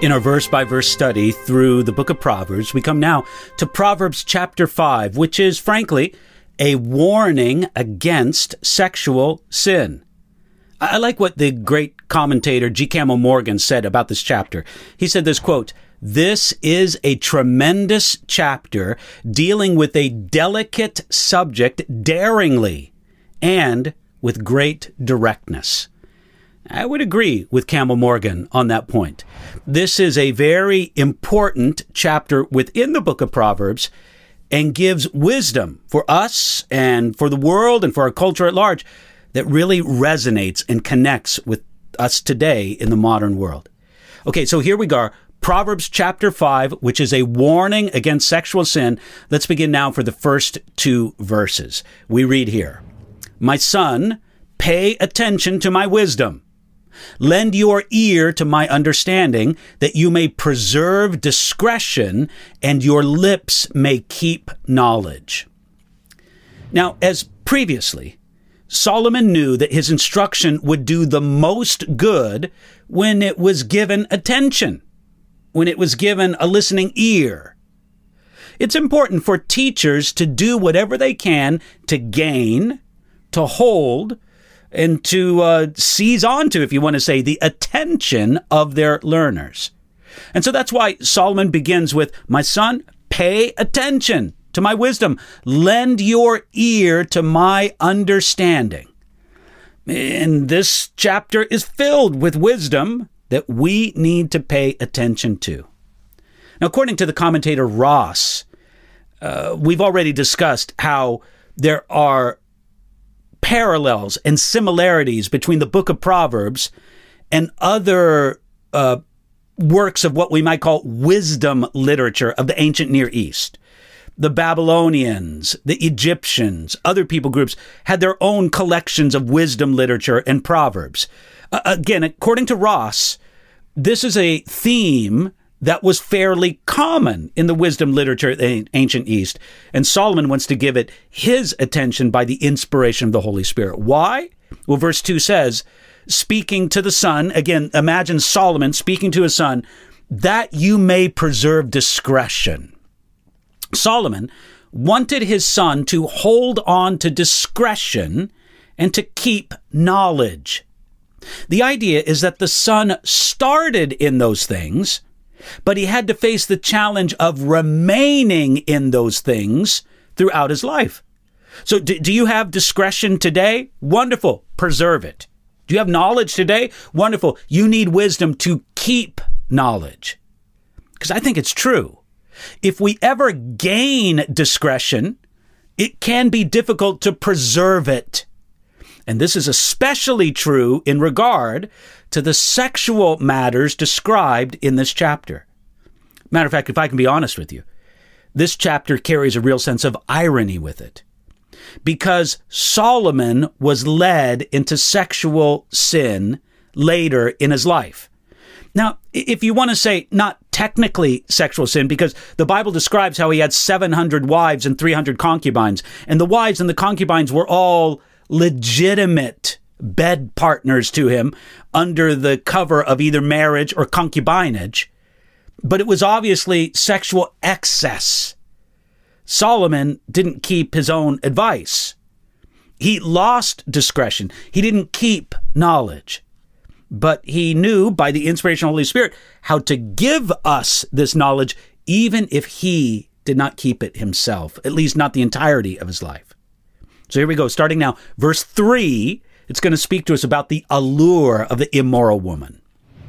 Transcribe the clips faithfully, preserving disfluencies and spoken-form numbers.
In our verse-by-verse study through the book of Proverbs, we come now to Proverbs chapter five, which is, frankly, a warning against sexual sin. I like what the great commentator G. Campbell Morgan said about this chapter. He said this, quote, "This is a tremendous chapter dealing with a delicate subject daringly and with great directness." I would agree with Campbell Morgan on that point. This is a very important chapter within the book of Proverbs and gives wisdom for us and for the world and for our culture at large that really resonates and connects with us today in the modern world. Okay, so here we go. Proverbs chapter five, which is a warning against sexual sin. Let's begin now for the first two verses. We read here, "My son, pay attention to my wisdom. Lend your ear to my understanding, that you may preserve discretion and your lips may keep knowledge." Now, as previously, Solomon knew that his instruction would do the most good when it was given attention, when it was given a listening ear. It's important for teachers to do whatever they can to gain, to hold, and to uh, seize onto, if you want to say, the attention of their learners. And so that's why Solomon begins with, "My son, pay attention to my wisdom. Lend your ear to my understanding." And this chapter is filled with wisdom that we need to pay attention to. Now, according to the commentator Ross, uh, we've already discussed how there are parallels and similarities between the book of Proverbs and other uh, works of what we might call wisdom literature of the ancient Near East. The Babylonians, the Egyptians, other people groups had their own collections of wisdom literature and proverbs. Uh, again, according to Ross, this is a theme that was fairly common in the wisdom literature of the ancient East. And Solomon wants to give it his attention by the inspiration of the Holy Spirit. Why? Well, verse two says, speaking to the son, again, imagine Solomon speaking to his son, that you may preserve discretion. Solomon wanted his son to hold on to discretion and to keep knowledge. The idea is that the son started in those things, but he had to face the challenge of remaining in those things throughout his life. So do, do you have discretion today? Wonderful. Preserve it. Do you have knowledge today? Wonderful. You need wisdom to keep knowledge. Because I think it's true. If we ever gain discretion, it can be difficult to preserve it. And this is especially true in regard to the sexual matters described in this chapter. Matter of fact, if I can be honest with you, this chapter carries a real sense of irony with it, because Solomon was led into sexual sin later in his life. Now, if you want to say not technically sexual sin, because the Bible describes how he had seven hundred wives and three hundred concubines, and the wives and the concubines were all legitimate bed partners to him under the cover of either marriage or concubinage, but it was obviously sexual excess. Solomon didn't keep his own advice. He lost discretion. He didn't keep knowledge, but he knew by the inspiration of the Holy Spirit how to give us this knowledge, even if he did not keep it himself, at least not the entirety of his life. So here we go. Starting now, verse three, it's going to speak to us about the allure of the immoral woman.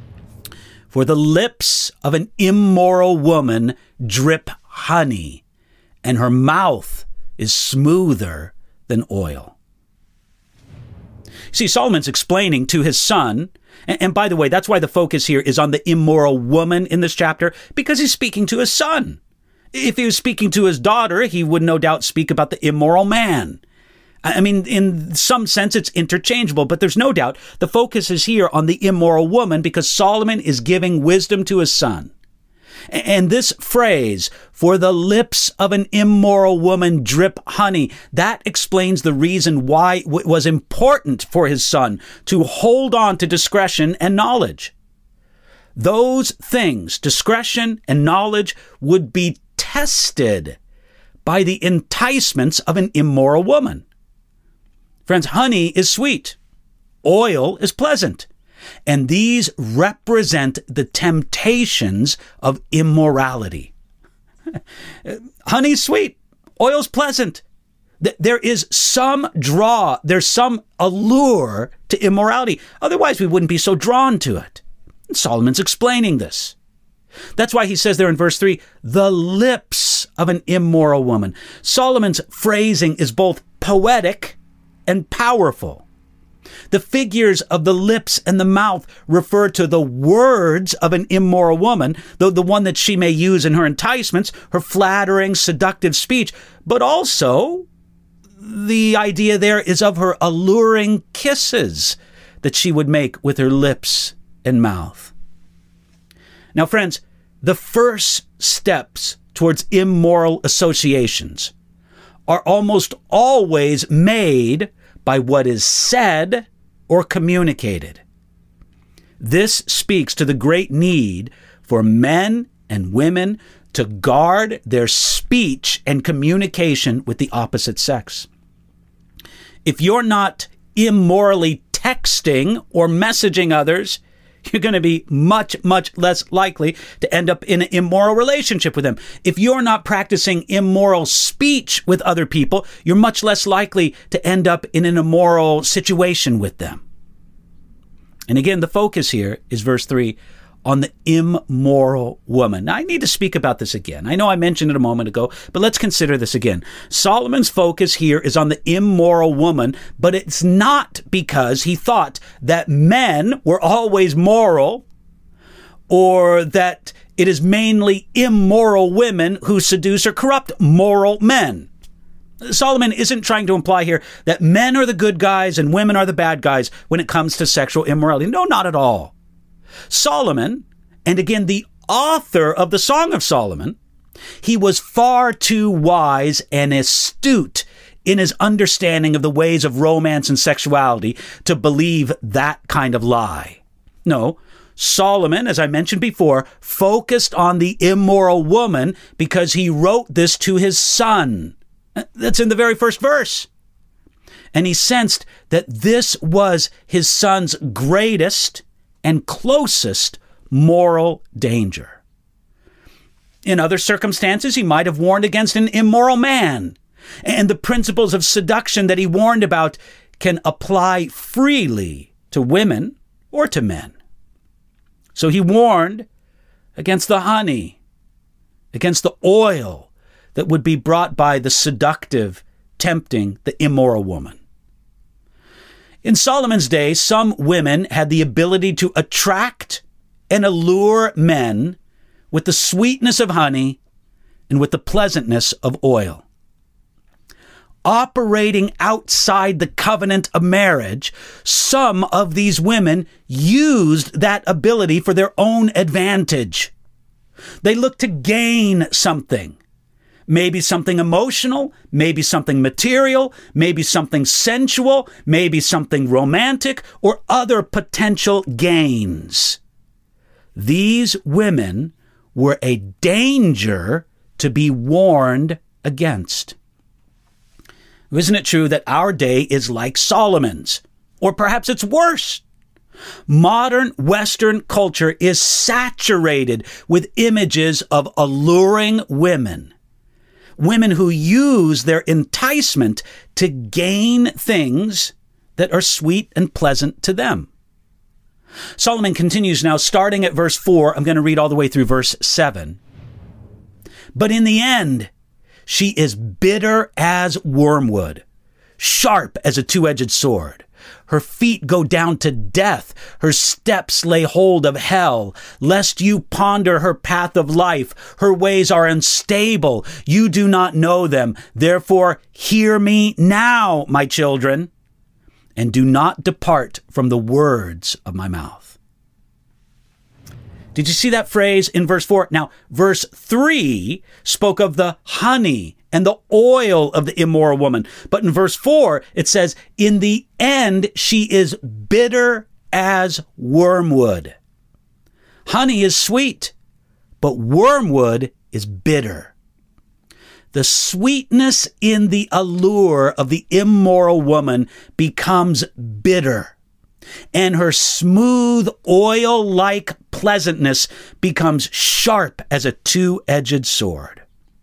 "For the lips of an immoral woman drip honey, and her mouth is smoother than oil." See, Solomon's explaining to his son, and, and by the way, that's why the focus here is on the immoral woman in this chapter, because he's speaking to his son. If he was speaking to his daughter, he would no doubt speak about the immoral man. I mean, in some sense, it's interchangeable, but there's no doubt the focus is here on the immoral woman because Solomon is giving wisdom to his son. And this phrase, "for the lips of an immoral woman drip honey," that explains the reason why it was important for his son to hold on to discretion and knowledge. those things, discretion and knowledge, would be tested by the enticements of an immoral woman. Friends, honey is sweet. Oil is pleasant. And these represent the temptations of immorality. Honey's sweet. Oil's pleasant. There is some draw, there's some allure to immorality. Otherwise, we wouldn't be so drawn to it. And Solomon's explaining this. That's why he says there in verse three, the lips of an immoral woman. Solomon's phrasing is both poetic and powerful. The figures of the lips and the mouth refer to the words of an immoral woman, though the one that she may use in her enticements, her flattering, seductive speech, but also the idea there is of her alluring kisses that she would make with her lips and mouth. Now, friends, the first steps towards immoral associations are almost always made by what is said or communicated. This speaks to the great need for men and women to guard their speech and communication with the opposite sex. If you're not immorally texting or messaging others, you're going to be much, much less likely to end up in an immoral relationship with them. If you're not practicing immoral speech with other people, you're much less likely to end up in an immoral situation with them. And again, the focus here is verse three on the immoral woman. Now, I need to speak about this again. I know I mentioned it a moment ago, but let's consider this again. Solomon's focus here is on the immoral woman, but it's not because he thought that men were always moral or that it is mainly immoral women who seduce or corrupt moral men. Solomon isn't trying to imply here that men are the good guys and women are the bad guys when it comes to sexual immorality. No, not at all. Solomon, and again, the author of the Song of Solomon, he was far too wise and astute in his understanding of the ways of romance and sexuality to believe that kind of lie. No, Solomon, as I mentioned before, focused on the immoral woman because he wrote this to his son. That's in the very first verse. And he sensed that this was his son's greatest and closest moral danger. In other circumstances, he might have warned against an immoral man, and the principles of seduction that he warned about can apply freely to women or to men. So he warned against the honey, against the oil that would be brought by the seductive, tempting, the immoral woman. In Solomon's day, some women had the ability to attract and allure men with the sweetness of honey and with the pleasantness of oil. Operating outside the covenant of marriage, some of these women used that ability for their own advantage. They looked to gain something. Maybe something emotional, maybe something material, maybe something sensual, maybe something romantic, or other potential gains. These women were a danger to be warned against. Isn't it true that our day is like Solomon's? Or perhaps it's worse. Modern Western culture is saturated with images of alluring women. Women who use their enticement to gain things that are sweet and pleasant to them. Solomon continues now, starting at verse four. I'm going to read all the way through verse seven. But in the end, she is bitter as wormwood, sharp as a two-edged sword. Her feet go down to death. Her steps lay hold of hell. Lest you ponder her path of life. Her ways are unstable. You do not know them. Therefore, hear me now, my children, and do not depart from the words of my mouth. Did you see that phrase in verse four? Now, verse three spoke of the honey and the oil of the immoral woman. But in verse four, it says, in the end, she is bitter as wormwood. Honey is sweet, but wormwood is bitter. The sweetness in the allure of the immoral woman becomes bitter, and her smooth, oil-like pleasantness becomes sharp as a two-edged sword.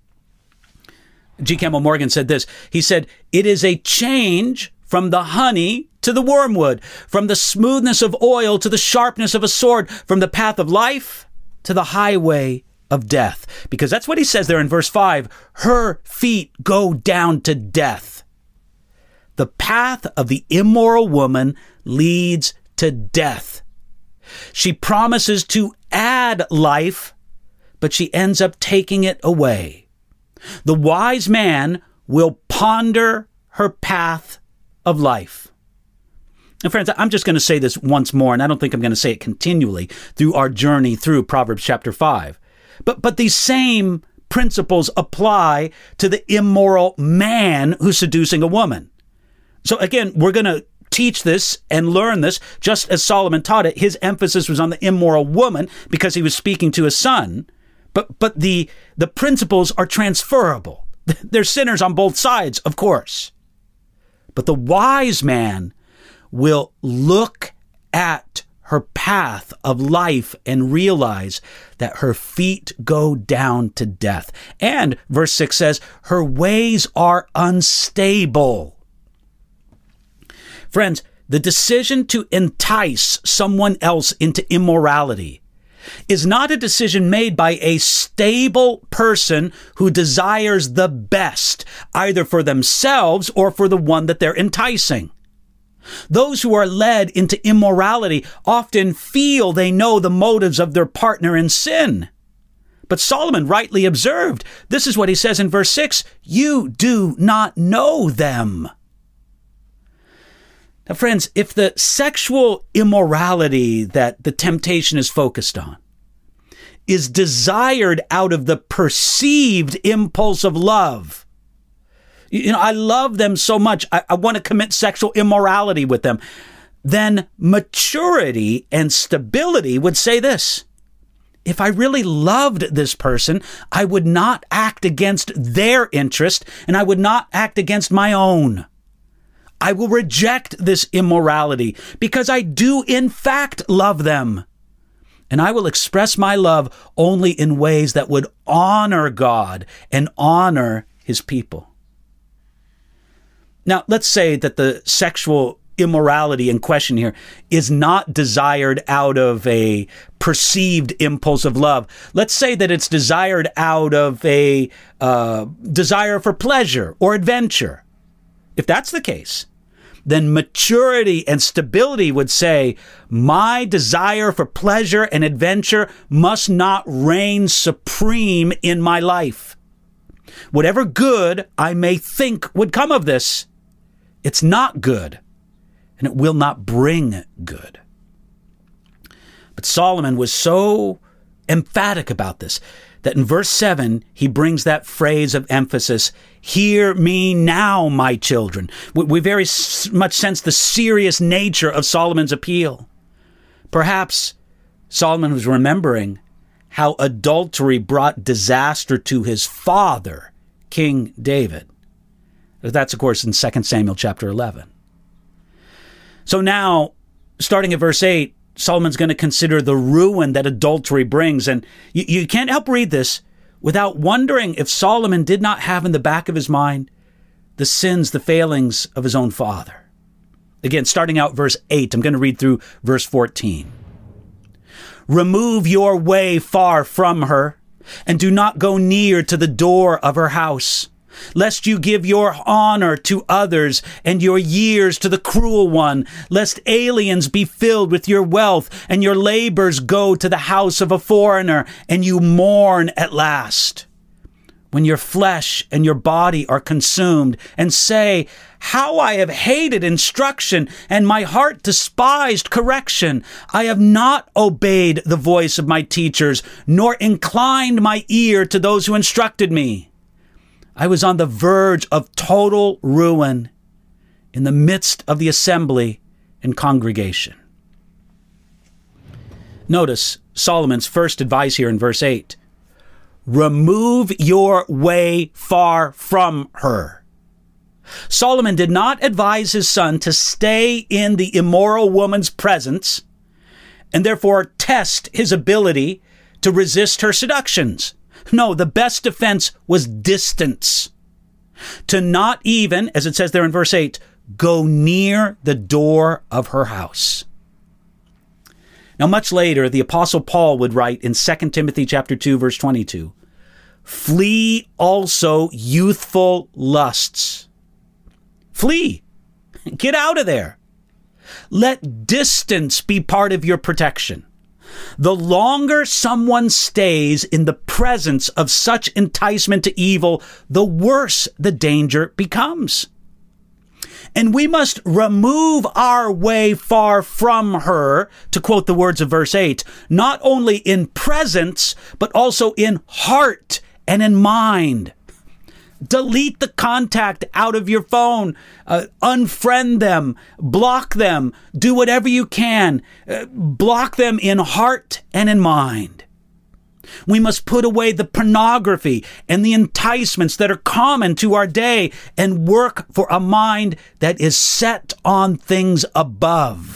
G. Campbell Morgan said this. He said, "It is a change from the honey to the wormwood, from the smoothness of oil to the sharpness of a sword, from the path of life to the highway of death." Because that's what he says there in verse five. Her feet go down to death. The path of the immoral woman leads to death. She promises to add life, but she ends up taking it away. The wise man will ponder her path of life. And friends, I'm just going to say this once more, and I don't think I'm going to say it continually through our journey through Proverbs chapter five. But, but these same principles apply to the immoral man who's seducing a woman. So again, we're going to teach this and learn this just as Solomon taught it. His emphasis was on the immoral woman because he was speaking to his son. But but the the principles are transferable. There's sinners on both sides, of course. But the wise man will look at her path of life and realize that her feet go down to death. And verse six says, her ways are unstable. Friends, the decision to entice someone else into immorality is not a decision made by a stable person who desires the best, either for themselves or for the one that they're enticing. Those who are led into immorality often feel they know the motives of their partner in sin. But Solomon rightly observed, this is what he says in verse six, you do not know them. Now, friends, if the sexual immorality that the temptation is focused on is desired out of the perceived impulse of love, you know, I love them so much, I, I want to commit sexual immorality with them, then maturity and stability would say this: if I really loved this person, I would not act against their interest, and I would not act against my own. I will reject this immorality because I do in fact love them. And I will express my love only in ways that would honor God and honor his people. Now, let's say that the sexual immorality in question here is not desired out of a perceived impulse of love. Let's say that it's desired out of a uh, desire for pleasure or adventure. If that's the case, then maturity and stability would say, my desire for pleasure and adventure must not reign supreme in my life. Whatever good I may think would come of this, it's not good, and it will not bring good. But Solomon was so emphatic about this that in verse seven, he brings that phrase of emphasis, hear me now, my children. We very much sense the serious nature of Solomon's appeal. Perhaps Solomon was remembering how adultery brought disaster to his father, King David. That's, of course, in Second Samuel chapter eleven. So now, starting at verse eight, Solomon's going to consider the ruin that adultery brings. And you, you can't help read this without wondering if Solomon did not have in the back of his mind the sins, the failings of his own father. Again, starting out verse eight, I'm going to read through verse fourteen. Remove your way far from her, and do not go near to the door of her house, lest you give your honor to others and your years to the cruel one, lest aliens be filled with your wealth and your labors go to the house of a foreigner and you mourn at last. When your flesh and your body are consumed, and say, how I have hated instruction and my heart despised correction. I have not obeyed the voice of my teachers, nor inclined my ear to those who instructed me. I was on the verge of total ruin in the midst of the assembly and congregation. Notice Solomon's first advice here in verse eight. Remove your way far from her. Solomon did not advise his son to stay in the immoral woman's presence and therefore test his ability to resist her seductions. No, the best defense was distance. To not even, as it says there in verse eight, go near the door of her house. Now, much later, the Apostle Paul would write in Second Timothy chapter two, verse twenty-two, flee also youthful lusts. Flee. Get out of there. Let distance be part of your protection. The longer someone stays in the presence of such enticement to evil, the worse the danger becomes. And we must remove our way far from her, to quote the words of verse eight, not only in presence, but also in heart and in mind. Delete the contact out of your phone, uh, unfriend them, block them, do whatever you can. Uh, block them in heart and in mind. We must put away the pornography and the enticements that are common to our day and work for a mind that is set on things above.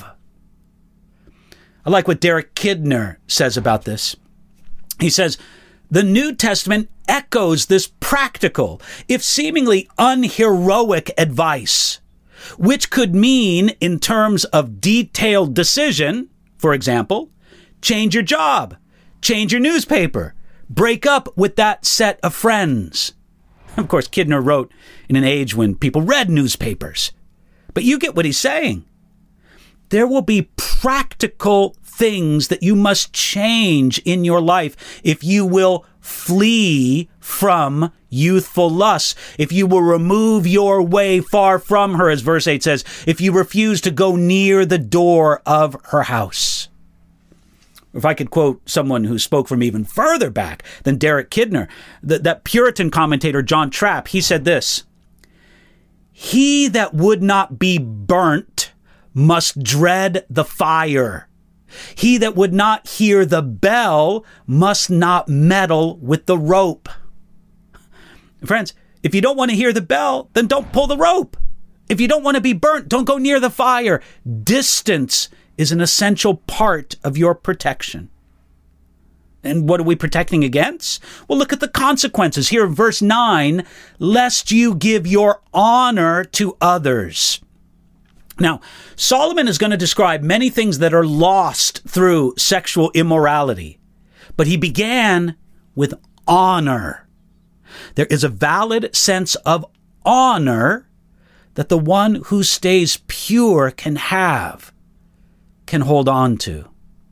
I like what Derek Kidner says about this. He says, the New Testament echoes this practical, if seemingly unheroic advice, which could mean, in terms of detailed decision, for example, change your job, change your newspaper, break up with that set of friends. Of course, Kidner wrote in an age when people read newspapers. But you get what he's saying. There will be practical things that you must change in your life if you will flee from youthful lusts, if you will remove your way far from her, as verse eight says, if you refuse to go near the door of her house. If I could quote someone who spoke from even further back than Derek Kidner, that, that Puritan commentator John Trapp, he said this, he that would not be burnt must dread the fire. He that would not hear the bell must not meddle with the rope. Friends, if you don't want to hear the bell, then don't pull the rope. If you don't want to be burnt, don't go near the fire. Distance is an essential part of your protection. And what are we protecting against? Well, look at the consequences. Here in verse nine, lest you give your honor to others. Now, Solomon is going to describe many things that are lost through sexual immorality, but he began with honor. There is a valid sense of honor that the one who stays pure can have, can hold on to.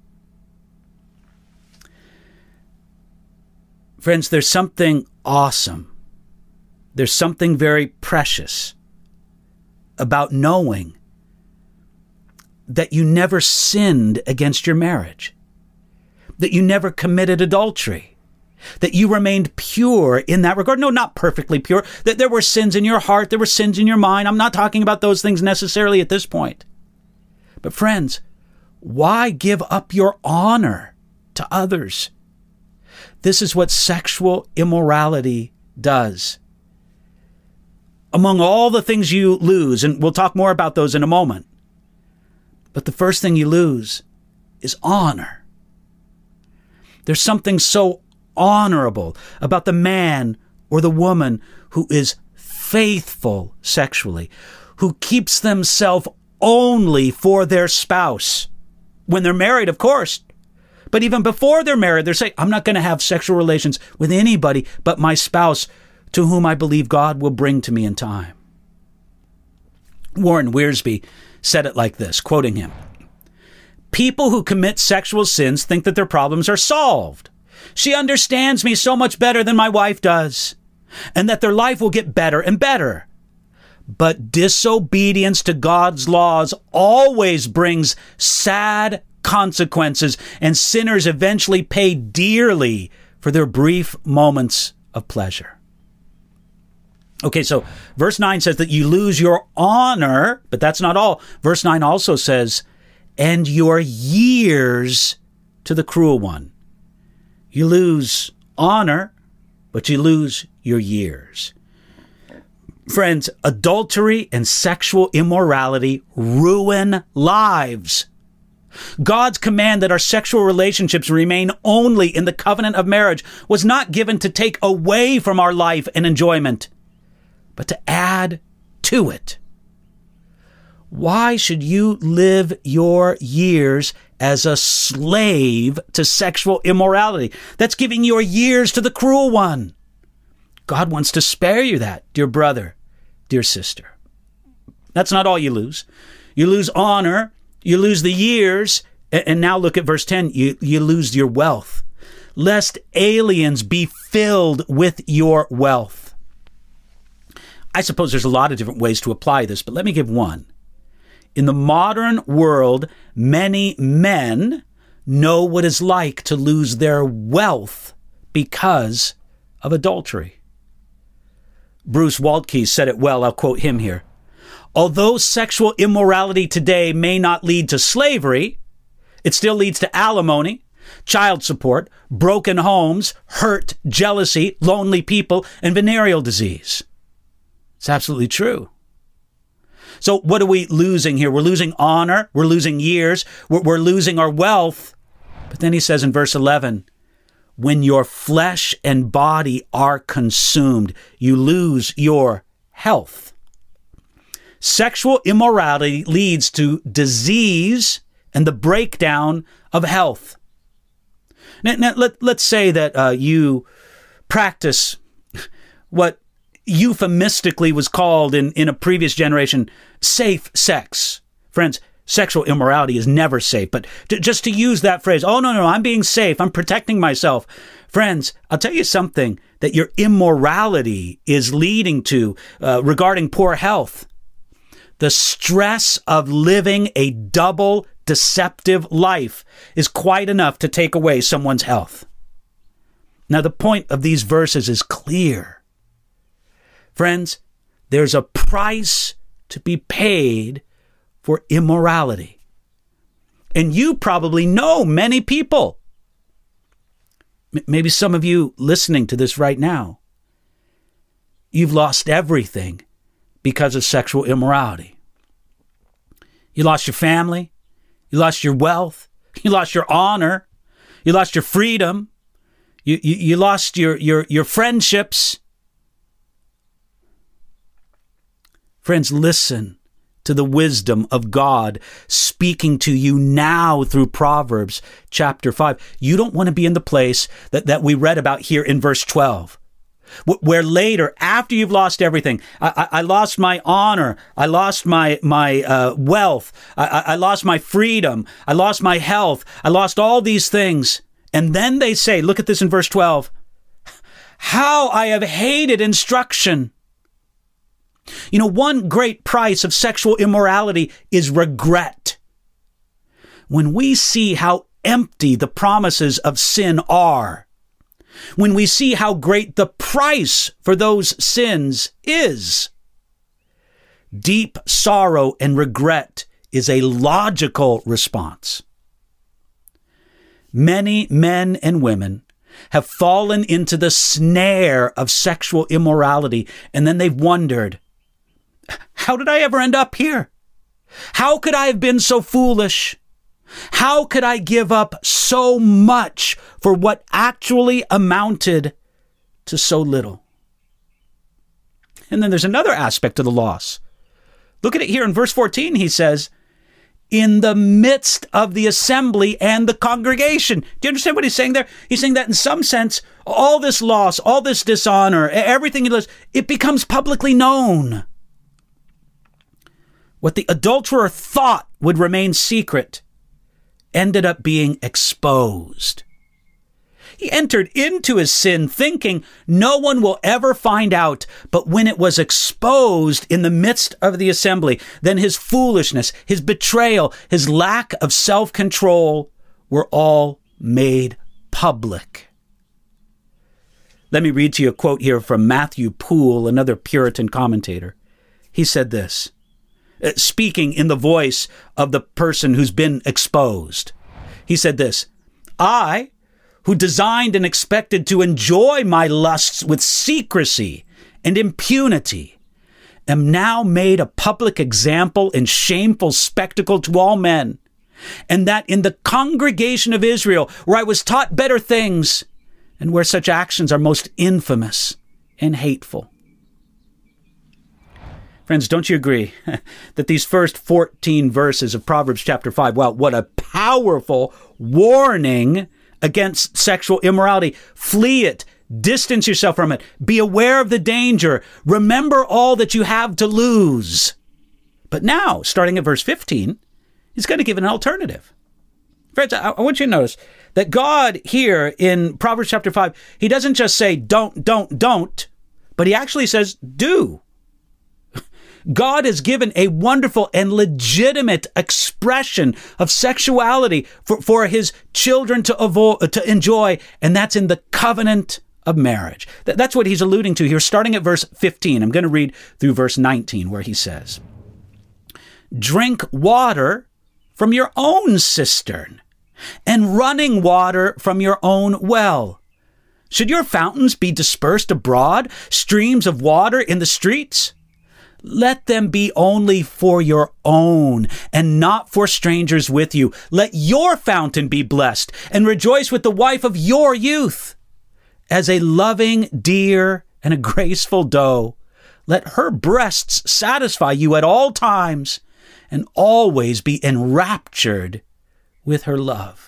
Friends, there's something awesome. There's something very precious about knowing that you never sinned against your marriage, that you never committed adultery, that you remained pure in that regard. No, not perfectly pure, that there were sins in your heart, there were sins in your mind. I'm not talking about those things necessarily at this point. But friends, why give up your honor to others? This is what sexual immorality does. Among all the things you lose, and we'll talk more about those in a moment, but the first thing you lose is honor. There's something so honorable about the man or the woman who is faithful sexually, who keeps themselves only for their spouse. When they're married, of course. But even before they're married, they're saying, I'm not going to have sexual relations with anybody but my spouse, to whom I believe God will bring to me in time. Warren Wiersbe said it like this, quoting him, people who commit sexual sins think that their problems are solved. She understands me so much better than my wife does, and that their life will get better and better. But disobedience to God's laws always brings sad consequences, and sinners eventually pay dearly for their brief moments of pleasure. Okay, so verse nine says that you lose your honor, but that's not all. Verse nine also says, and your years to the cruel one. You lose honor, but you lose your years. Friends, adultery and sexual immorality ruin lives. God's command that our sexual relationships remain only in the covenant of marriage was not given to take away from our life and enjoyment, but to add to it. Why should you live your years as a slave to sexual immorality? That's giving your years to the cruel one. God wants to spare you that, dear brother, dear sister. That's not all you lose. You lose honor, you lose the years, and now look at verse ten, you, you lose your wealth, lest aliens be filled with your wealth. I suppose there's a lot of different ways to apply this, but let me give one. In the modern world, many men know what it's like to lose their wealth because of adultery. Bruce Waltke said it well. I'll quote him here. Although sexual immorality today may not lead to slavery, it still leads to alimony, child support, broken homes, hurt, jealousy, lonely people, and venereal disease. It's absolutely true. So what are we losing here? We're losing honor. We're losing years. We're, we're losing our wealth. But then he says in verse eleven, when your flesh and body are consumed, you lose your health. Sexual immorality leads to disease and the breakdown of health. Now, now let, let's say that uh, you practice what euphemistically was called in, in a previous generation safe sex. Friends, sexual immorality is never safe, but to, just to use that phrase, oh, no, no, I'm being safe, I'm protecting myself. Friends, I'll tell you something that your immorality is leading to uh, regarding poor health. The stress of living a double deceptive life is quite enough to take away someone's health. Now, the point of these verses is clear. Friends, there's a price to be paid for immorality. And you probably know many people. M- maybe some of you listening to this right now, you've lost everything because of sexual immorality. You lost your family. You lost your wealth. You lost your honor. You lost your freedom. You, you, you lost your, your, your friendships. Friends, listen to the wisdom of God speaking to you now through Proverbs chapter five. You don't want to be in the place that, that we read about here in verse twelve, where later, after you've lost everything, I, I, I lost my honor, I lost my my uh, wealth, I, I lost my freedom, I lost my health, I lost all these things. And then they say, look at this in verse twelve, how I have hated instruction. You know, one great price of sexual immorality is regret. When we see how empty the promises of sin are, when we see how great the price for those sins is, deep sorrow and regret is a logical response. Many men and women have fallen into the snare of sexual immorality, and then they've wondered, how did I ever end up here? How could I have been so foolish? How could I give up so much for what actually amounted to so little? And then there's another aspect of the loss. Look at it here in verse fourteen. He says, in the midst of the assembly and the congregation. Do you understand what he's saying there? He's saying that in some sense, all this loss, all this dishonor, everything he does, it becomes publicly known. What the adulterer thought would remain secret ended up being exposed. He entered into his sin thinking no one will ever find out, but when it was exposed in the midst of the assembly, then his foolishness, his betrayal, his lack of self-control were all made public. Let me read to you a quote here from Matthew Poole, another Puritan commentator. He said this, speaking in the voice of the person who's been exposed. He said this, I, who designed and expected to enjoy my lusts with secrecy and impunity, am now made a public example and shameful spectacle to all men, and that in the congregation of Israel, where I was taught better things, and where such actions are most infamous and hateful. Friends, don't you agree that these first fourteen verses of Proverbs chapter five, wow, what a powerful warning against sexual immorality. Flee it. Distance yourself from it. Be aware of the danger. Remember all that you have to lose. But now, starting at verse fifteen, he's going to give an alternative. Friends, I, I want you to notice that God here in Proverbs chapter five, he doesn't just say don't, don't, don't, but he actually says do. God has given a wonderful and legitimate expression of sexuality for, for his children to, avo- to enjoy, and that's in the covenant of marriage. Th- that's what he's alluding to here, starting at verse fifteen. I'm going to read through verse nineteen, where he says, drink water from your own cistern, and running water from your own well. Should your fountains be dispersed abroad, streams of water in the streets? Let them be only for your own and not for strangers with you. Let your fountain be blessed and rejoice with the wife of your youth. As a loving deer and a graceful doe, let her breasts satisfy you at all times and always be enraptured with her love.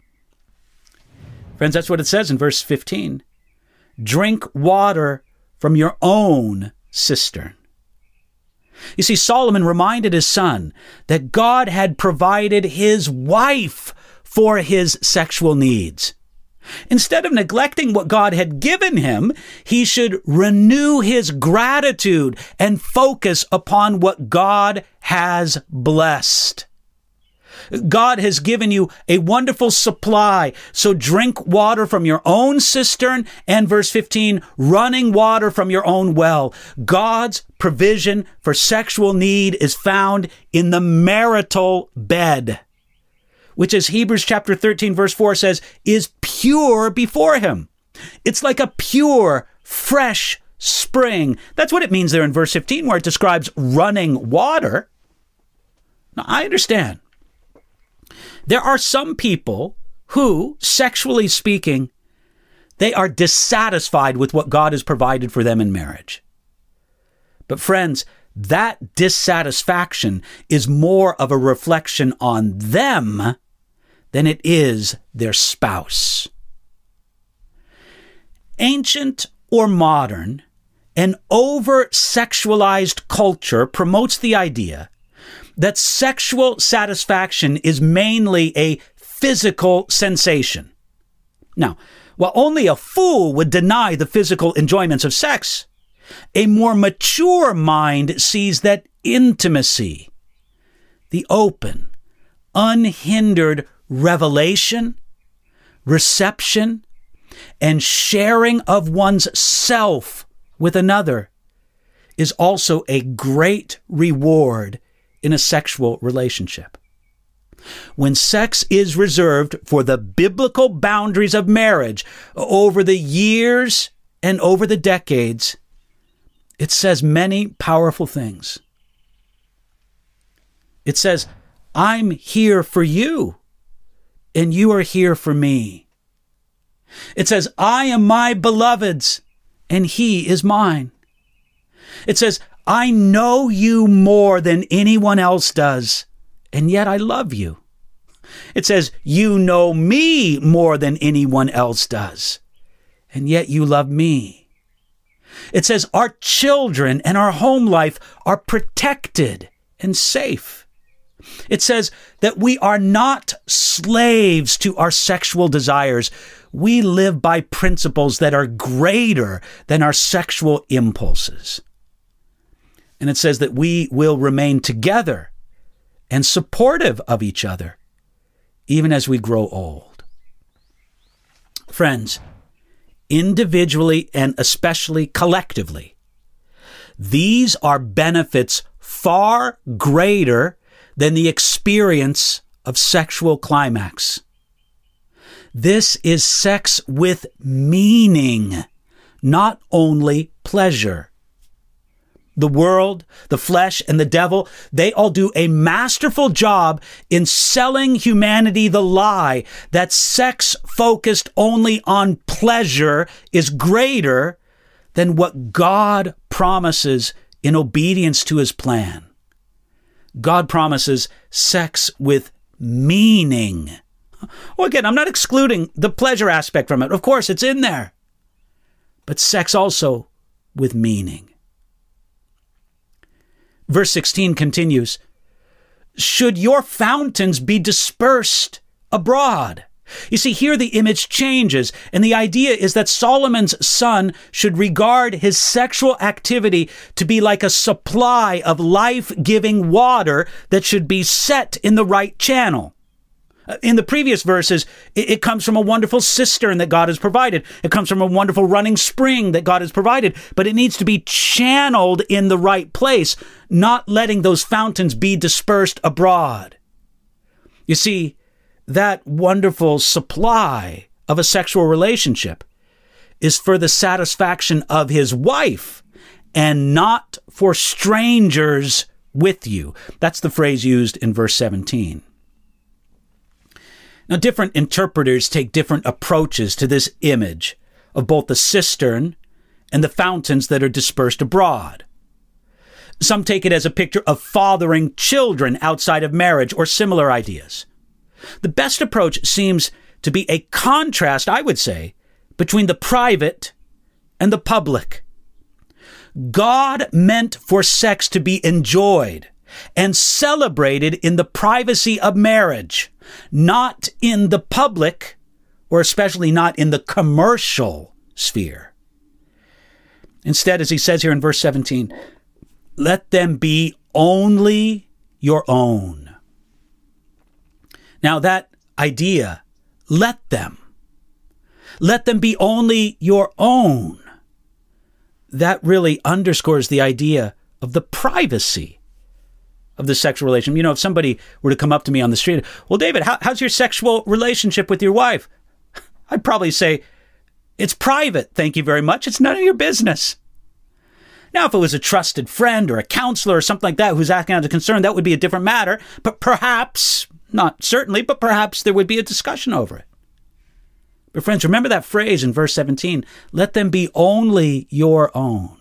Friends, that's what it says in verse fifteen. Drink water from your own cistern. You see, Solomon reminded his son that God had provided his wife for his sexual needs. Instead of neglecting what God had given him, he should renew his gratitude and focus upon what God has blessed. God has given you a wonderful supply, so drink water from your own cistern, and verse fifteen, running water from your own well. God's provision for sexual need is found in the marital bed, which, as Hebrews chapter thirteen, verse four says, is pure before him. It's like a pure, fresh spring. That's what it means there in verse fifteen, where it describes running water. Now, I understand. There are some people who, sexually speaking, they are dissatisfied with what God has provided for them in marriage. But friends, that dissatisfaction is more of a reflection on them than it is their spouse. Ancient or modern, an over-sexualized culture promotes the idea that sexual satisfaction is mainly a physical sensation. Now, while only a fool would deny the physical enjoyments of sex, a more mature mind sees that intimacy, the open, unhindered revelation, reception, and sharing of one's self with another is also a great reward in a sexual relationship. When sex is reserved for the biblical boundaries of marriage over the years and over the decades, it says many powerful things. It says, I'm here for you, and you are here for me. It says, I am my beloved's, and he is mine. It says, I know you more than anyone else does, and yet I love you. It says, you know me more than anyone else does, and yet you love me. It says, our children and our home life are protected and safe. It says that we are not slaves to our sexual desires. We live by principles that are greater than our sexual impulses. And it says that we will remain together and supportive of each other, even as we grow old. Friends, individually and especially collectively, these are benefits far greater than the experience of sexual climax. This is sex with meaning, not only pleasure. The world, the flesh, and the devil, they all do a masterful job in selling humanity the lie that sex focused only on pleasure is greater than what God promises in obedience to his plan. God promises sex with meaning. Well, again, I'm not excluding the pleasure aspect from it. Of course, it's in there. But sex also with meaning. Verse sixteen continues, should your fountains be dispersed abroad? You see, here the image changes, and the idea is that Solomon's son should regard his sexual activity to be like a supply of life-giving water that should be set in the right channel. In the previous verses, it, it comes from a wonderful cistern that God has provided. It comes from a wonderful running spring that God has provided, but it needs to be channeled in the right place, not letting those fountains be dispersed abroad. You see, that wonderful supply of a sexual relationship is for the satisfaction of his wife and not for strangers with you. That's the phrase used in verse seventeen. Now, different interpreters take different approaches to this image of both the cistern and the fountains that are dispersed abroad. Some take it as a picture of fathering children outside of marriage or similar ideas. The best approach seems to be a contrast, I would say, between the private and the public. God meant for sex to be enjoyed and celebrated in the privacy of marriage, not in the public, or especially not in the commercial sphere. Instead, as he says here in verse seventeen, let them be only your own. Now that idea, let them, let them be only your own, that really underscores the idea of the privacy of the sexual relationship. You know, if somebody were to come up to me on the street, well, David, how, how's your sexual relationship with your wife? I'd probably say, it's private, thank you very much. It's none of your business. Now, if it was a trusted friend or a counselor or something like that who's acting out of concern, that would be a different matter. But perhaps, not certainly, but perhaps there would be a discussion over it. But friends, remember that phrase in verse seventeen, let them be only your own.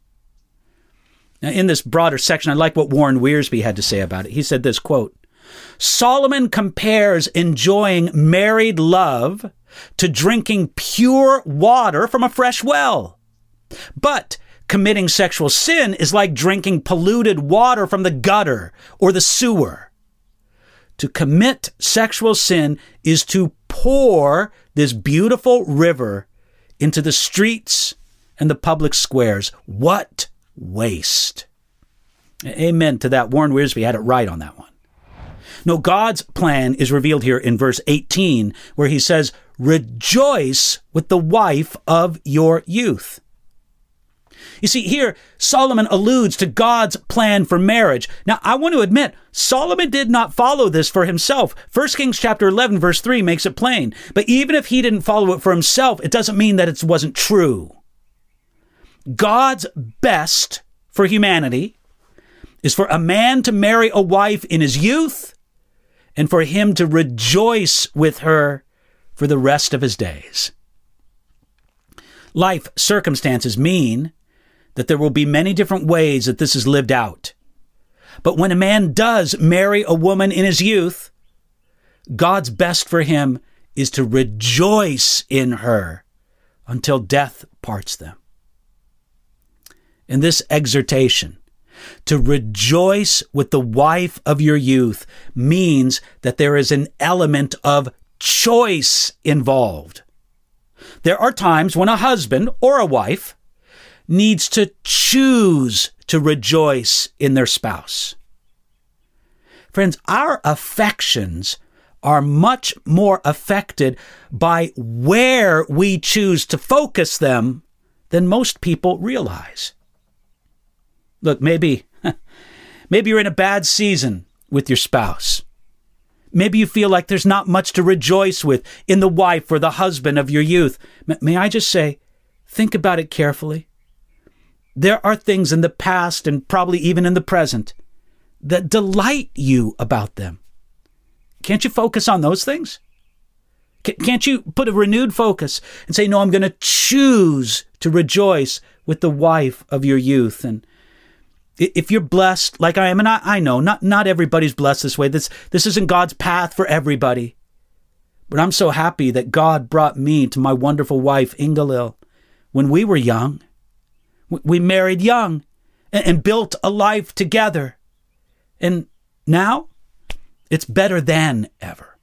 Now, in this broader section, I like what Warren Wiersbe had to say about it. He said this, quote, Solomon compares enjoying married love to drinking pure water from a fresh well. But committing sexual sin is like drinking polluted water from the gutter or the sewer. To commit sexual sin is to pour this beautiful river into the streets and the public squares. What waste. Amen to that. Warren Wiersbe had it right on that one. No, God's plan is revealed here in verse eighteen, where he says, rejoice with the wife of your youth. You see, here, Solomon alludes to God's plan for marriage. Now, I want to admit, Solomon did not follow this for himself. First Kings chapter eleven, verse three makes it plain. But even if he didn't follow it for himself, it doesn't mean that it wasn't true. God's best for humanity is for a man to marry a wife in his youth and for him to rejoice with her for the rest of his days. Life circumstances mean that there will be many different ways that this is lived out. But when a man does marry a woman in his youth, God's best for him is to rejoice in her until death parts them. In this exhortation, to rejoice with the wife of your youth means that there is an element of choice involved. There are times when a husband or a wife needs to choose to rejoice in their spouse. Friends, our affections are much more affected by where we choose to focus them than most people realize. Look, maybe, maybe you're in a bad season with your spouse. Maybe you feel like there's not much to rejoice with in the wife or the husband of your youth. M- may I just say, think about it carefully. There are things in the past and probably even in the present that delight you about them. Can't you focus on those things? C- can't you put a renewed focus and say, no, I'm going to choose to rejoice with the wife of your youth? And if you're blessed like I am, and I, I know not, not everybody's blessed this way. This, this isn't God's path for everybody. But I'm so happy that God brought me to my wonderful wife, Ingalil, when we were young. We married young and, and built a life together. And now it's better than ever.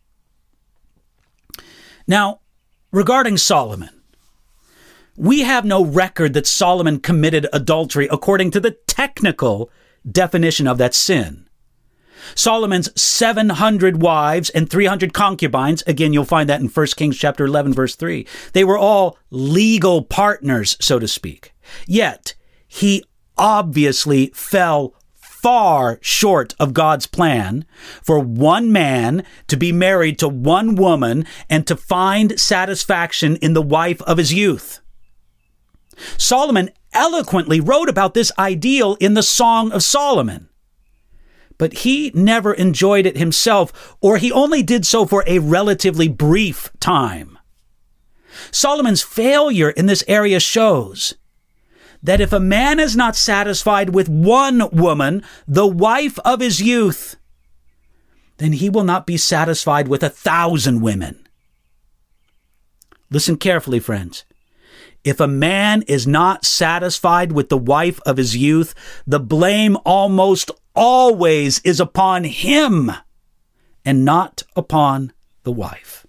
Now, regarding Solomon, we have no record that Solomon committed adultery according to the technical definition of that sin. Solomon's seven hundred wives and three hundred concubines, again, you'll find that in First Kings chapter eleven, verse three. They were all legal partners, so to speak. Yet, he obviously fell far short of God's plan for one man to be married to one woman and to find satisfaction in the wife of his youth. Solomon eloquently wrote about this ideal in the Song of Solomon. But he never enjoyed it himself, or he only did so for a relatively brief time. Solomon's failure in this area shows that if a man is not satisfied with one woman, the wife of his youth, then he will not be satisfied with a thousand women. Listen carefully, friends. If a man is not satisfied with the wife of his youth, the blame almost always is upon him and not upon the wife.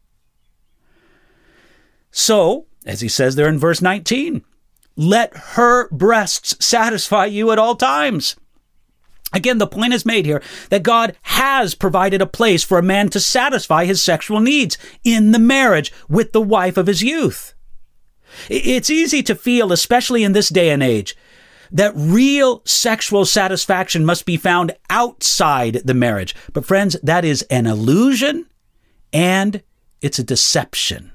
So, as he says there in verse nineteen, let her breasts satisfy you at all times. Again, the point is made here that God has provided a place for a man to satisfy his sexual needs in the marriage with the wife of his youth. It's easy to feel, especially in this day and age, that real sexual satisfaction must be found outside the marriage. But friends, that is an illusion and it's a deception.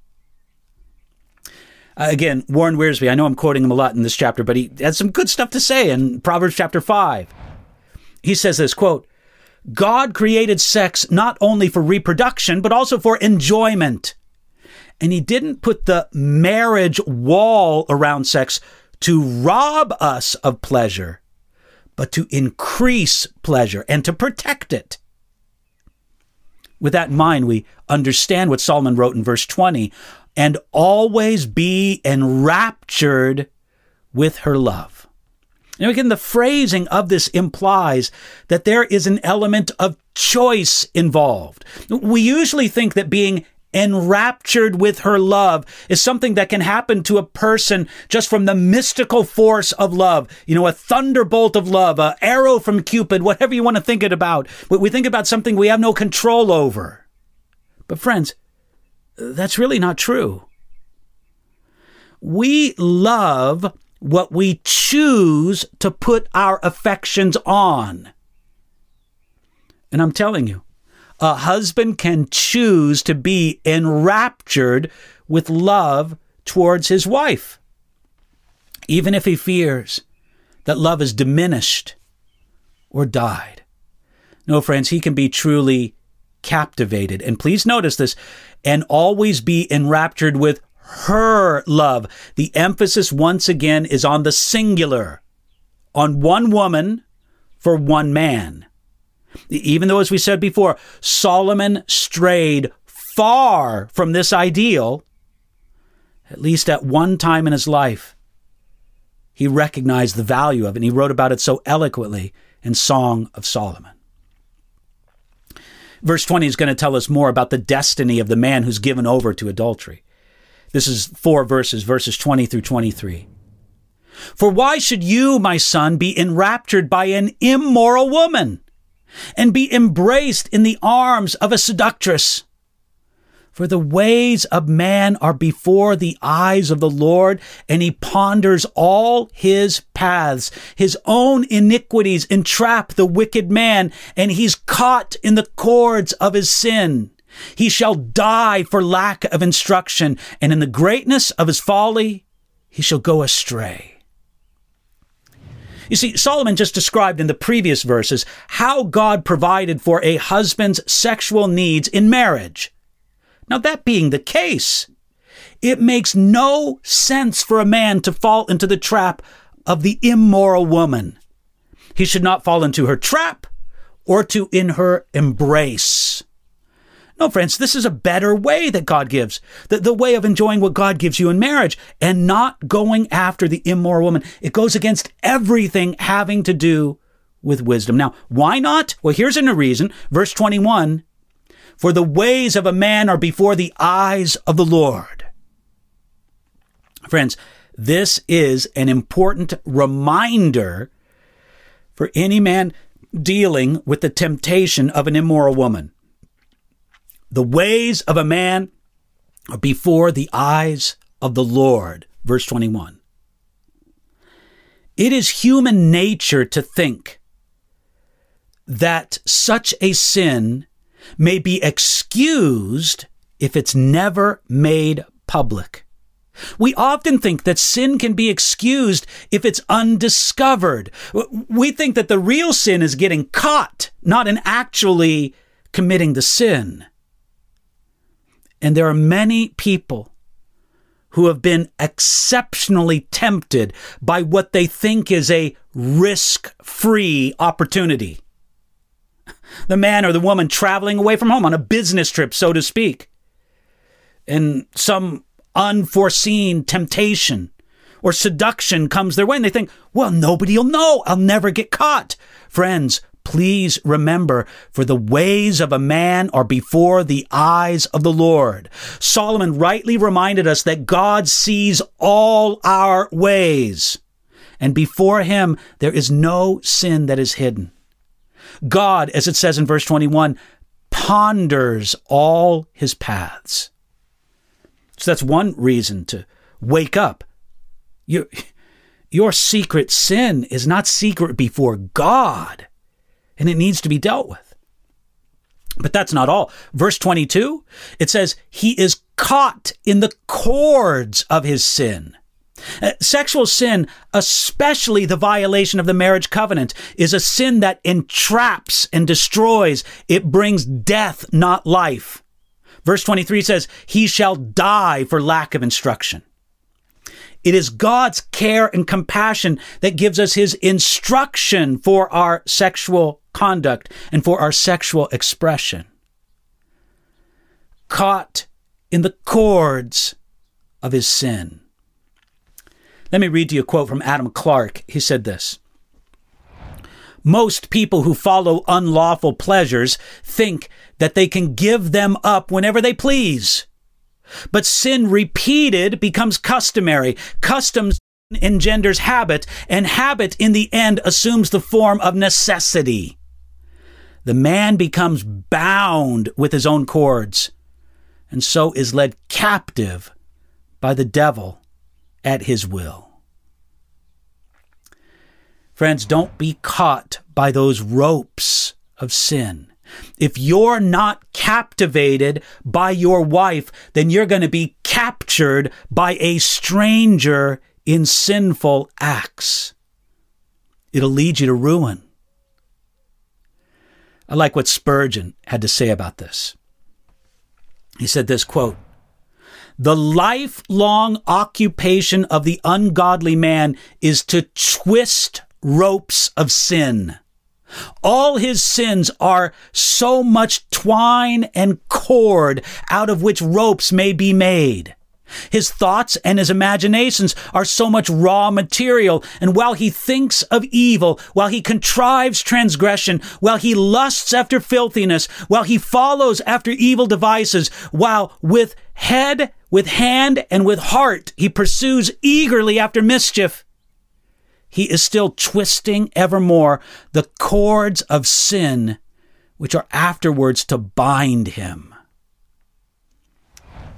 Uh, again, Warren Wiersbe, I know I'm quoting him a lot in this chapter, but he has some good stuff to say in Proverbs chapter five. He says this, quote, God created sex not only for reproduction, but also for enjoyment. And he didn't put the marriage wall around sex to rob us of pleasure, but to increase pleasure and to protect it. With that in mind, we understand what Solomon wrote in verse twenty, and always be enraptured with her love. Now again, the phrasing of this implies that there is an element of choice involved. We usually think that being enraptured with her love is something that can happen to a person just from the mystical force of love. You know, a thunderbolt of love, an arrow from Cupid, whatever you want to think it about. We think about something we have no control over. But friends, that's really not true. We love what we choose to put our affections on. And I'm telling you, a husband can choose to be enraptured with love towards his wife, even if he fears that love is diminished or died. No, friends, he can be truly captivated. And please notice this, and always be enraptured with her love. The emphasis once again is on the singular, on one woman for one man. Even though, as we said before, Solomon strayed far from this ideal, at least at one time in his life, he recognized the value of it, and he wrote about it so eloquently in Song of Solomon. Verse twenty is going to tell us more about the destiny of the man who's given over to adultery. This is four verses, verses twenty through twenty-three. For why should you, my son, be enraptured by an immoral woman and be embraced in the arms of a seductress? For the ways of man are before the eyes of the Lord, and he ponders all his paths. His own iniquities entrap the wicked man, and he's caught in the cords of his sin. He shall die for lack of instruction, and in the greatness of his folly, he shall go astray. You see, Solomon just described in the previous verses how God provided for a husband's sexual needs in marriage. Now, that being the case, it makes no sense for a man to fall into the trap of the immoral woman. He should not fall into her trap or to in her embrace. No, friends, this is a better way that God gives, the, the way of enjoying what God gives you in marriage and not going after the immoral woman. It goes against everything having to do with wisdom. Now, why not? Well, here's a reason. Verse twenty-one, for the ways of a man are before the eyes of the Lord. Friends, this is an important reminder for any man dealing with the temptation of an immoral woman. The ways of a man are before the eyes of the Lord. Verse twenty-one. It is human nature to think that such a sin may be excused if it's never made public. We often think that sin can be excused if it's undiscovered. We think that the real sin is getting caught, not in actually committing the sin. And there are many people who have been exceptionally tempted by what they think is a risk-free opportunity. The man or the woman traveling away from home on a business trip, so to speak, and some unforeseen temptation or seduction comes their way, and they think, well, nobody will know. I'll never get caught. Friends, please remember, for the ways of a man are before the eyes of the Lord. Solomon rightly reminded us that God sees all our ways, and before him there is no sin that is hidden. God, as it says in verse twenty-one, ponders all his paths. So that's one reason to wake up. Your, your secret sin is not secret before God, and it needs to be dealt with. But that's not all. Verse twenty-two, it says, he is caught in the cords of his sin. Uh, sexual sin, especially the violation of the marriage covenant, is a sin that entraps and destroys. It brings death, not life. Verse twenty-three says, he shall die for lack of instruction. It is God's care and compassion that gives us his instruction for our sexual conduct and for our sexual expression. Caught in the cords of his sin. Let me read to you a quote from Adam Clarke. He said this: most people who follow unlawful pleasures think that they can give them up whenever they please. But sin repeated becomes customary. Custom engenders habit, and habit in the end assumes the form of necessity. The man becomes bound with his own cords, and so is led captive by the devil at his will. Friends, don't be caught by those ropes of sin. If you're not captivated by your wife, then you're going to be captured by a stranger in sinful acts. It'll lead you to ruin. I like what Spurgeon had to say about this. He said this, quote, the lifelong occupation of the ungodly man is to twist ropes of sin. All his sins are so much twine and cord out of which ropes may be made. His thoughts and his imaginations are so much raw material, and while he thinks of evil, while he contrives transgression, while he lusts after filthiness, while he follows after evil devices, while with head, with hand, and with heart he pursues eagerly after mischief, he is still twisting evermore the cords of sin, which are afterwards to bind him.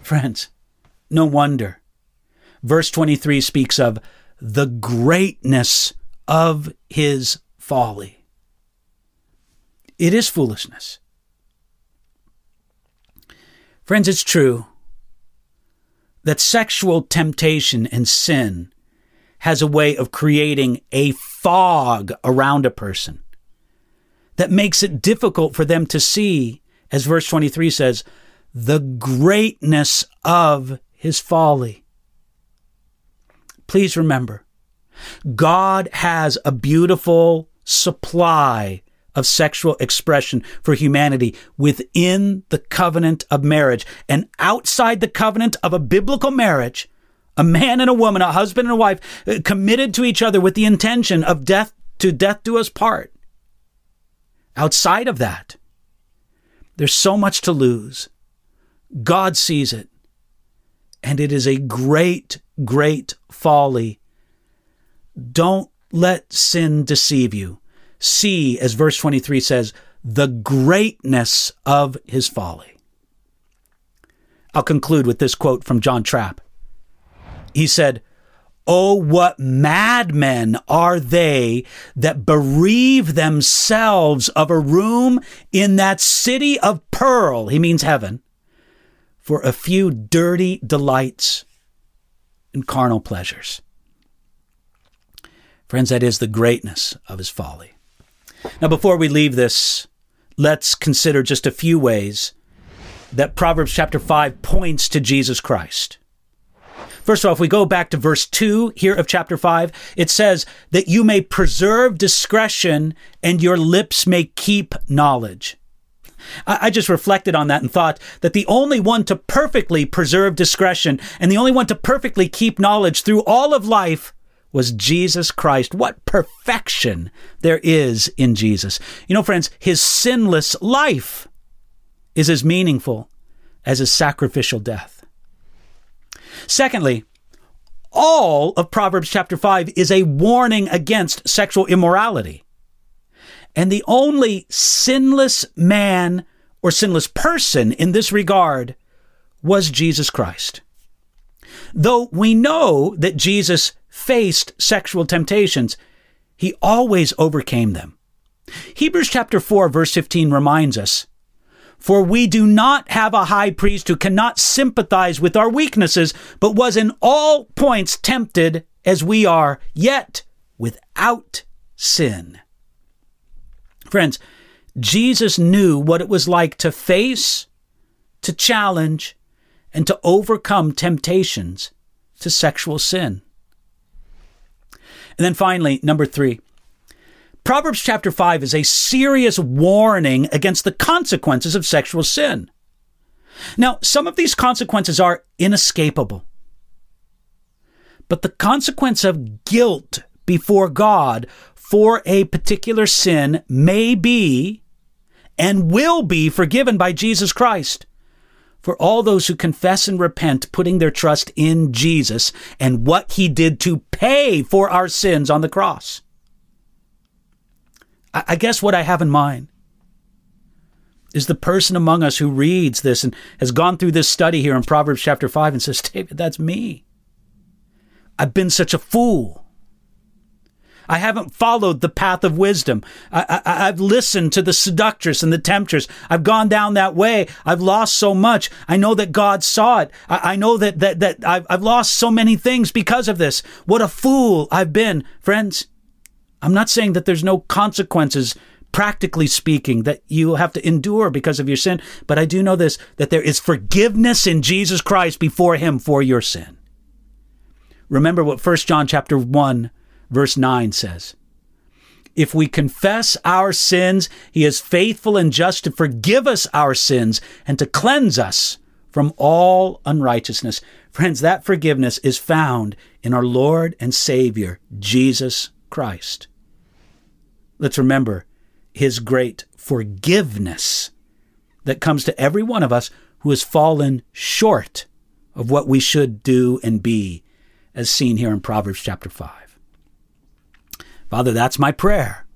Friends, no wonder. Verse twenty-three speaks of the greatness of his folly. It is foolishness. Friends, it's true that sexual temptation and sin has a way of creating a fog around a person that makes it difficult for them to see, as verse twenty-three says, the greatness of his folly. Please remember, God has a beautiful supply of sexual expression for humanity within the covenant of marriage. And outside the covenant of a biblical marriage, a man and a woman, a husband and a wife, committed to each other with the intention of death to death do us part. Outside of that, there's so much to lose. God sees it. And it is a great, great folly. Don't let sin deceive you. See, as verse twenty-three says, the greatness of his folly. I'll conclude with this quote from John Trapp. He said, "Oh, what madmen are they that bereave themselves of a room in that city of pearl," he means heaven, "for a few dirty delights and carnal pleasures." Friends, that is the greatness of his folly. Now, before we leave this, let's consider just a few ways that Proverbs chapter five points to Jesus Christ. First of all, if we go back to verse two here of chapter five, it says that you may preserve discretion and your lips may keep knowledge. I just reflected on that and thought that the only one to perfectly preserve discretion and the only one to perfectly keep knowledge through all of life was Jesus Christ. What perfection there is in Jesus. You know, friends, his sinless life is as meaningful as his sacrificial death. Secondly, all of Proverbs chapter five is a warning against sexual immorality. And the only sinless man or sinless person in this regard was Jesus Christ. Though we know that Jesus faced sexual temptations, he always overcame them. Hebrews chapter four, verse fifteen reminds us, "For we do not have a high priest who cannot sympathize with our weaknesses, but was in all points tempted as we are, yet without sin." Friends, Jesus knew what it was like to face, to challenge, and to overcome temptations to sexual sin. And then finally, number three, Proverbs chapter five is a serious warning against the consequences of sexual sin. Now, some of these consequences are inescapable. But the consequence of guilt before God for a particular sin may be and will be forgiven by Jesus Christ for all those who confess and repent, putting their trust in Jesus and what he did to pay for our sins on the cross. I guess what I have in mind is the person among us who reads this and has gone through this study here in Proverbs chapter five and says, "David, that's me. I've been such a fool. I haven't followed the path of wisdom. I, I, I've listened to the seductress and the temptress. I've gone down that way. I've lost so much. I know that God saw it. I, I know that, that, that I've, I've lost so many things because of this. What a fool I've been." Friends, I'm not saying that there's no consequences, practically speaking, that you have to endure because of your sin. But I do know this, that there is forgiveness in Jesus Christ before him for your sin. Remember what First John chapter one, verse nine says. "If we confess our sins, he is faithful and just to forgive us our sins and to cleanse us from all unrighteousness." Friends, that forgiveness is found in our Lord and Savior, Jesus Christ. Let's remember his great forgiveness that comes to every one of us who has fallen short of what we should do and be, as seen here in Proverbs chapter five. Father, that's my prayer.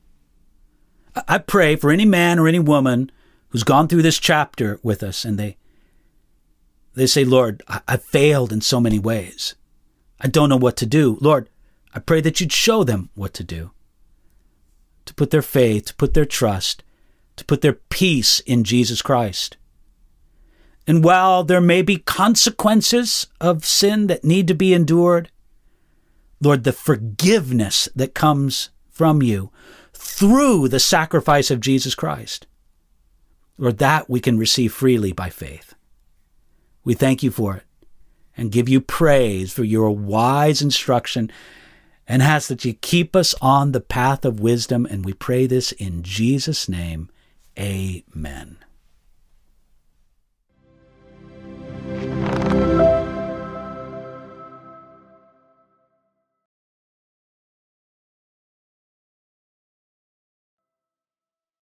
I pray for any man or any woman who's gone through this chapter with us and they They say, Lord, I- I've failed in so many ways. I don't know what to do. Lord, I pray that you'd show them what to do. To put their faith, to put their trust, to put their peace in Jesus Christ. And while there may be consequences of sin that need to be endured, Lord, the forgiveness that comes from you through the sacrifice of Jesus Christ, Lord, that we can receive freely by faith. We thank you for it and give you praise for your wise instruction and ask that you keep us on the path of wisdom. And we pray this in Jesus' name. Amen.